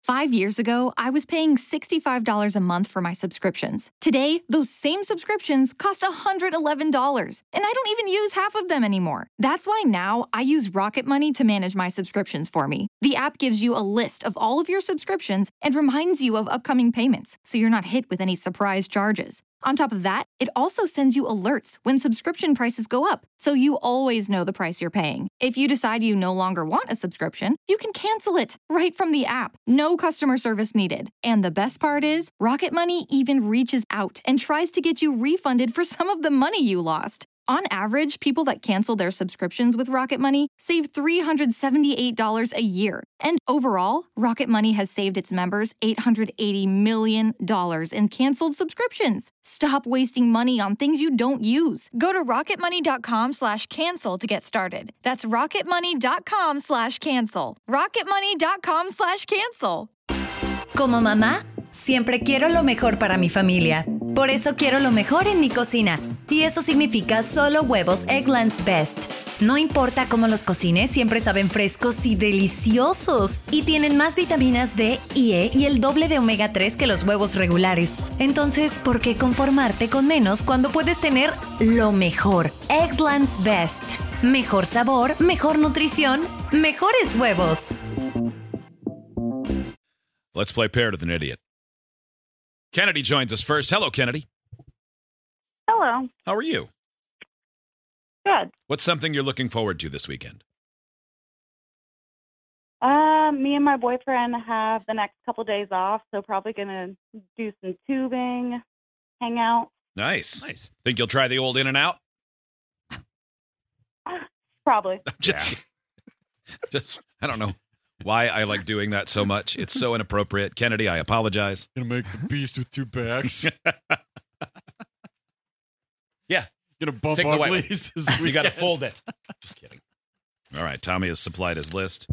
5 years ago, I was paying $65 a month for my subscriptions. Today, those same subscriptions cost $111, and I don't even use half of them anymore. That's why now I use Rocket Money to manage my subscriptions for me. The app gives you a list of all of your subscriptions and reminds you of upcoming payments, so you're not hit with any surprise charges. On top of that, it also sends you alerts when subscription prices go up, so you always know the price you're paying. If you decide you no longer want a subscription, you can cancel it right from the app. No customer service needed. And the best part is, Rocket Money even reaches out and tries to get you refunded for some of the money you lost. On average, people that cancel their subscriptions with Rocket Money save $378 a year. And overall, Rocket Money has saved its members $880 million in canceled subscriptions. Stop wasting money on things you don't use. Go to rocketmoney.com/cancel to get started. That's rocketmoney.com/cancel. rocketmoney.com/cancel. Como mamá, siempre quiero lo mejor para mi familia. Por eso quiero lo mejor en mi cocina. Y eso significa solo huevos Eggland's Best. No importa cómo los cocines, siempre saben frescos y deliciosos. Y tienen más vitaminas D y E y el doble de omega 3 que los huevos regulares. Entonces, ¿por qué conformarte con menos cuando puedes tener lo mejor? Eggland's Best. Mejor sabor, mejor nutrición, mejores huevos. Let's play Paired with an Idiot. Kennedy joins us first. Hello, Kennedy. Hello. How are you? Good. What's something you're looking forward to this weekend? Me and my boyfriend have the next couple days off, so probably gonna do some tubing, hang out. Nice. Think you'll try the old In-N-Out? Probably. Just, I don't know why I like doing that so much. It's so inappropriate. Kennedy, I apologize. Gonna make the beast with two backs. Yeah. Gonna bump Take the white one. uglies. You got to fold it. Just kidding. All right. Tommy has supplied his list.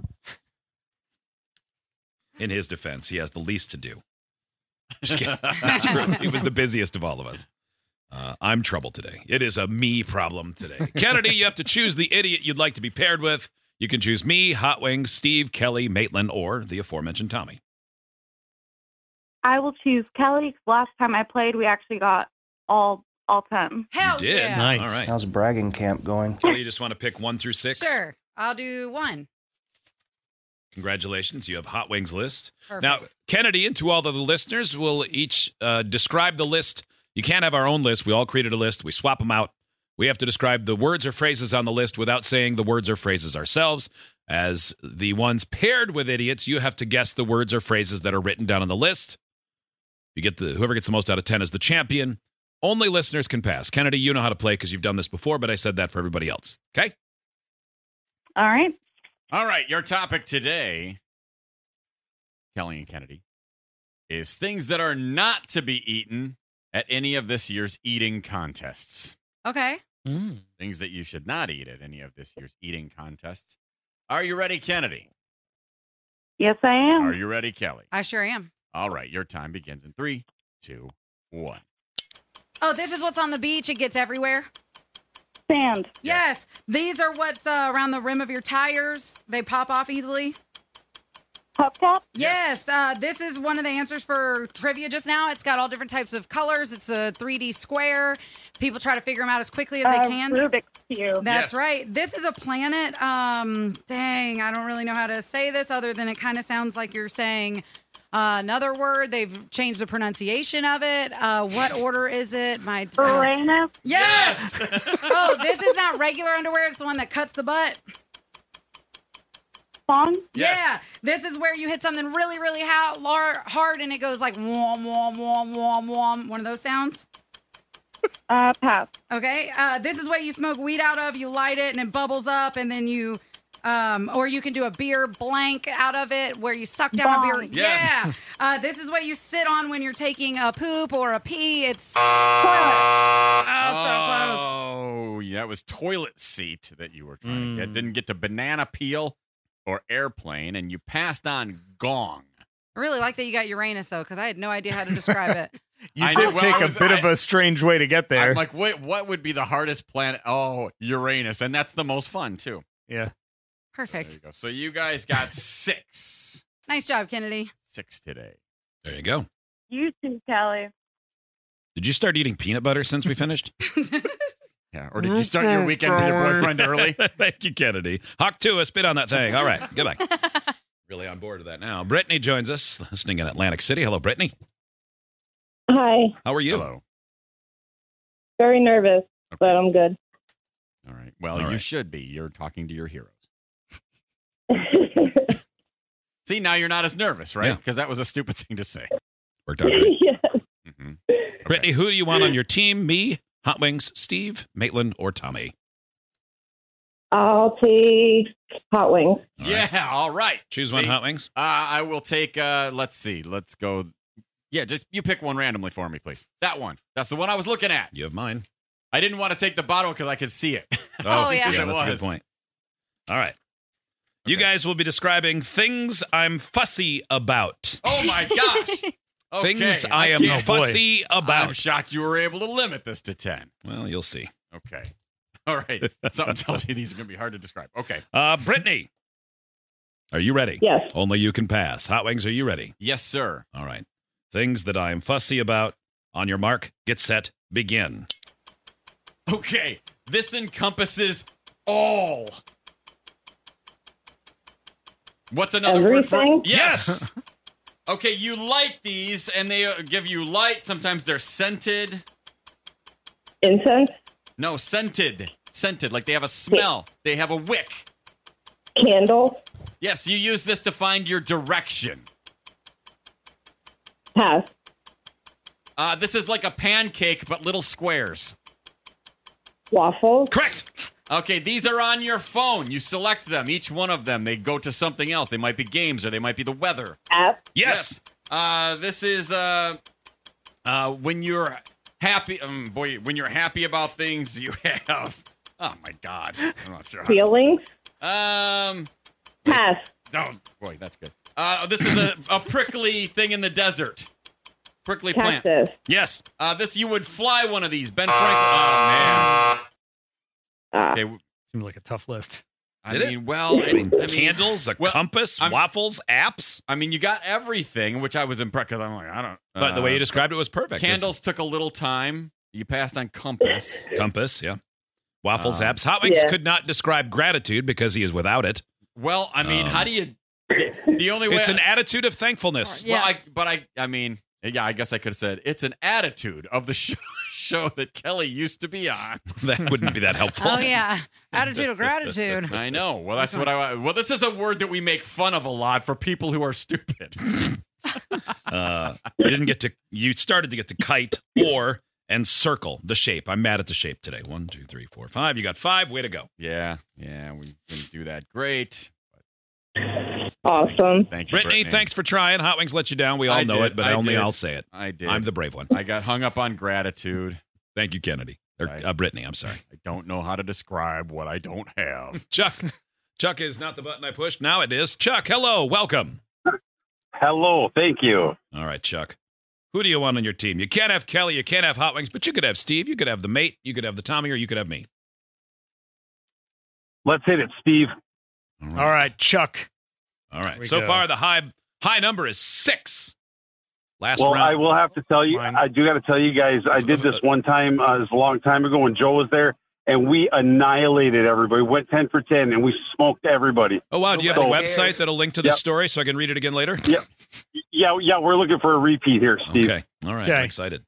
In his defense, he has the least to do. Just kidding. He was the busiest of all of us. I'm trouble today. It is a me problem today. Kennedy, you have to choose the idiot you'd like to be paired with. You can choose me, Hot Wings, Steve, Kelly, Maitland, or the aforementioned Tommy. I will choose Kelly, 'cause last time I played, we actually got all 10. Hell You did? yeah. Nice. All right. How's bragging camp going? Kelly, you just want to pick 1 through 6? Sure. I'll do 1. Congratulations. You have Hot Wings list. Perfect. Now, Kennedy and to all of the listeners, we'll each describe the list. You can't have our own list. We all created a list. We swap them out. We have to describe the words or phrases on the list without saying the words or phrases ourselves. As the ones paired with idiots, you have to guess the words or phrases that are written down on the list. You get whoever gets the most out of 10 is the champion. Only listeners can pass. Kennedy, you know how to play because you've done this before, but I said that for everybody else. Okay? All right. All right, your topic today, Kelly and Kennedy, is things that are not to be eaten at any of this year's eating contests. Okay. Things that you should not eat at any of this year's eating contests. Are you ready, Kennedy? Yes, I am. Are you ready, Kelly? I sure am. All right, your time begins in 3, 2, 1. Oh, this is what's on the beach. It gets everywhere. Sand. Yes. These are what's around the rim of your tires. They pop off easily. Hubcap. Yes. This is one of the answers for trivia just now. It's got all different types of colors. It's a 3D square. People try to figure them out as quickly as they can. Rubik's Cube. That's Yes. right. This is a planet. Dang, I don't really know how to say this other than it kind of sounds like you're saying another word. They've changed the pronunciation of it. What order is it? Uranus. Yes. Oh, this is not regular underwear. It's the one that cuts the butt. Song. Yes. Yeah. This is where you hit something really, really hard and it goes like wom, wom, wom, wom, wom. One of those sounds. Pass. Okay. This is what you smoke weed out of. You light it and it bubbles up and then you, or you can do a beer blank out of it where you suck down a beer. Bong. Yes. Yeah. This is what you sit on when you're taking a poop or a pee. It's Toilet. Oh, yeah, that was toilet seat that you were trying to get. Didn't get to banana peel or airplane, and you passed on gong. I really like that you got Uranus though, because I had no idea how to describe it. You I did did- well, take I a was- bit of a strange way to get there. I'm like, wait, what would be the hardest planet? Oh, Uranus, and that's the most fun too. yeah. There Perfect. you go. So you guys got 6. Nice job, Kennedy. 6 today. There you go. You too, Kelly. Did you start eating peanut butter since we finished? Yeah. Or did you start your weekend with your boyfriend early? Thank you, Kennedy. Hawk 2, spit on that thing. All right. Goodbye. Really on board with that now. Brittany joins us, listening in Atlantic City. Hello, Brittany. Hi. How are you? Hello. Very nervous, but I'm good. All right. Well, All you right. should be. You're talking to your heroes. See, now you're not as nervous, right? Yeah. Because that was a stupid thing to say. Worked out great. Yes. Mm-hmm. Brittany, who do you want on your team? Me, Hot Wings, Steve, Maitland, or Tommy? I'll take hot wings. All Yeah, right. all right. Choose one, See, Hot Wings. I will take, let's see. Let's go. Yeah, just you pick one randomly for me, please. That one. That's the one I was looking at. You have mine. I didn't want to take the bottle because I could see it. Oh, yeah. Yeah, that's a good point. All right. You guys will be describing things I'm fussy about. Oh, my gosh. Okay, Things I am can't- fussy about. I'm shocked you were able to limit this to 10. Well, you'll see. Okay. All right. Something tells me these are going to be hard to describe. Okay. Brittany, are you ready? Yes. Only you can pass. Hot Wings, are you ready? Yes, sir. All right. Things that I'm fussy about. On your mark, get set, begin. Okay. This encompasses all. What's another word for Everything? Yes. Okay, you light these and they give you light. Sometimes they're scented. Incense, No, scented. Scented, like they have a smell. They have a wick. candle, Yes, you use this to find your direction. pass, This is like a pancake, but little squares. waffles, Correct. Okay, these are on your phone. You select them. Each one of them, they go to something else. They might be games or they might be the weather. app, Yes. This is when you're happy. When you're happy about things, you have. Oh my God, I'm not sure. feelings, How, pass, oh boy, that's good. This is a prickly thing in the desert. Prickly plant. cactus, Yes. This you would fly one of these. Ben Franklin. Oh man. Okay. Seems like a tough list. I Did it? mean, well, Candles, a well, compass, I'm- waffles, apps. I mean, you got everything, which I was impressed because I'm like, I don't. But the way you described it was perfect. Candles took a little time. You passed on compass. It's compass, yeah. Waffles, apps. Hot Wings Yeah. could not describe gratitude because he is without it. Well, I mean, how do you? The only way It's an attitude of thankfulness. Well, Yes. I mean, yeah, I guess I could have said it's an attitude of the show that Kelly used to be on. That wouldn't be that helpful. Oh, yeah. Attitude of gratitude. I know. Well, that's what I. Well, this is a word that we make fun of a lot for people who are stupid. You didn't get to. You started to get to kite or and circle the shape. I'm mad at the shape today. 1, 2, 3, 4, 5. You got 5. Way to go. Yeah, we didn't do that great. awesome. Thank you, Brittany, thanks for trying. Hot Wings let you down. We all I know did. it, but I only did. I'll say it. I did. I'm the brave one. I got hung up on gratitude. Thank you, Kennedy. Or Right. Brittany, I'm sorry. I don't know how to describe what I don't have. Chuck. Chuck is not the button I pushed. Now it is. Chuck, hello. Welcome. Hello, thank you. All right, Chuck. Who do you want on your team? You can't have Kelly. You can't have Hot Wings, but you could have Steve. You could have the mate. You could have the Tommy, or you could have me. Let's hit it, Steve. All All right, Chuck. All right. we So go. far, the high number is 6. Last Well, round. I will have to tell you, Mine. I do got to tell you guys, I did this one time, it was a long time ago when Joe was there, and we annihilated everybody. We went 10 for 10, and we smoked everybody. Oh, wow. Do you have a Nobody website cares. that'll link to the Yep. story so I can read it again later? Yeah, we're looking for a repeat here, Steve. Okay. All right. Okay. I'm excited.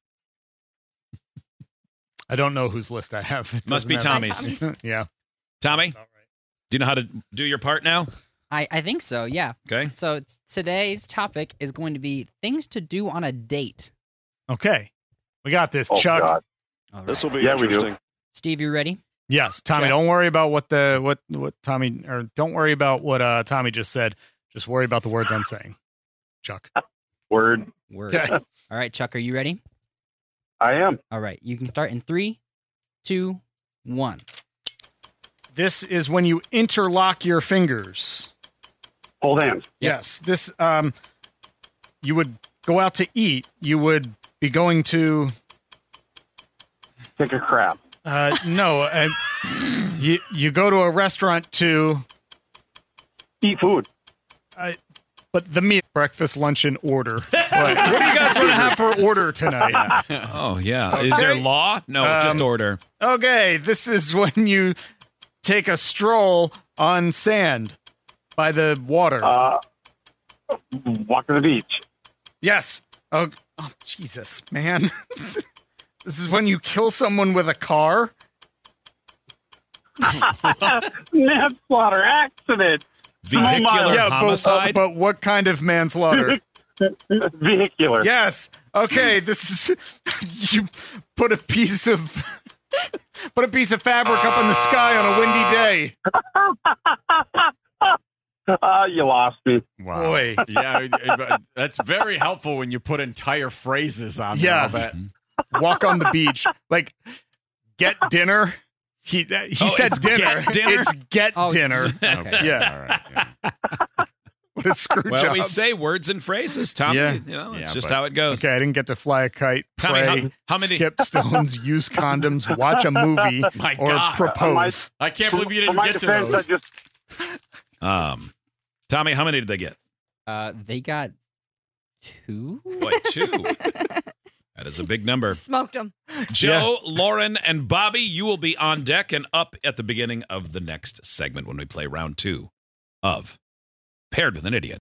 I don't know whose list I have. It Must doesn't be have- Tommy's. Yeah. Tommy, About right. do you know how to do your part now? I think so, yeah. Okay. So today's topic is going to be things to do on a date. Okay. We got this, Oh, Chuck. God. All right. This will be Yeah, we do. interesting. Steve, you ready? Yes, Tommy. Chuck. Don't worry about what Tommy, or don't worry about what Tommy just said. Just worry about the words I'm saying. Chuck. Word. Word. Okay. All right, Chuck, are you ready? I am. All right, you can start in 3, 2, 1. This is when you interlock your fingers. Hold hands. Yes. This you would go out to eat. You would be going to Take a crap. no. You go to a restaurant to Eat food. But the meal, breakfast, lunch, and order. What do you guys want to have for order tonight? Oh, yeah. Is there law? No, just order. Okay, this is when you take a stroll on sand by the water. Walk to the beach. Yes. Oh, Jesus, man. This is when you kill someone with a car. Manslaughter, accident. Vehicular homicide? But what kind of manslaughter? Vehicular. Yes. Okay, this is you put a piece of fabric up in the sky on a windy day. You lost me. Wow. Boy. Yeah, that's very helpful when you put entire phrases on there. Yeah. I'll bet. Walk on the beach. Like, get dinner. He said it's dinner. get dinner? It's get dinner. Okay. Yeah. All right. Yeah. What a screw Well, job. we say words and phrases, Tommy. Yeah. You know, it's Yeah, just but- how it goes. Okay, I didn't get to fly a kite, Tommy, pray, how many- skip stones, use condoms, watch a movie, My or God. propose. I can't believe you For didn't my get to defense, those. Tommy, how many did they get? They got 2. Boy, 2. That is a big number. Smoked them. Joe, Lauren, and Bobby, you will be on deck and up at the beginning of the next segment when we play round 2 of Paired with an Idiot.